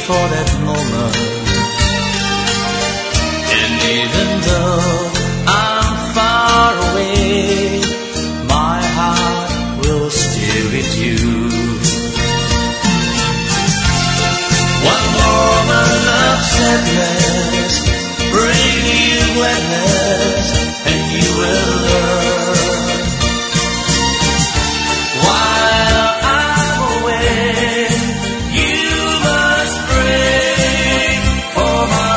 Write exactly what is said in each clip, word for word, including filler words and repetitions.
for that moment. And even though I'm far away, my heart will stay with you. One moment of sadness, bring you gladness, and you will learn. While I'm away, you must pray for my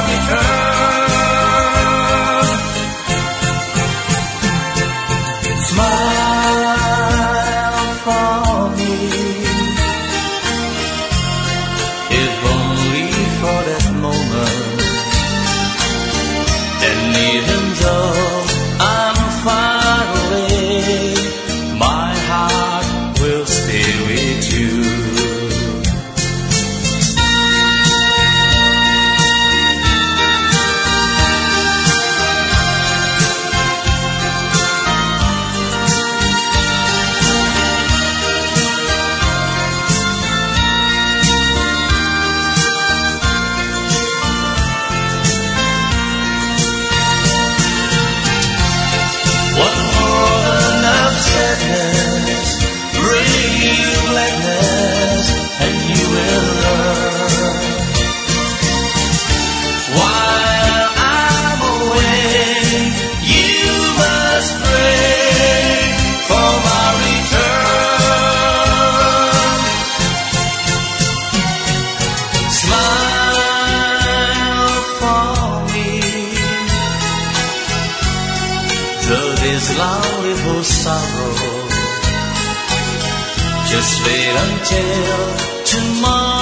return. Smile for me, if only for that moment. And even though I'm far away, my heart will stay with you. One moment of sadness, bring you gladness, and you will learn. While I'm away, you must pray for my return. Smile for me, though this lonely for sorrow. Just wait until tomorrow.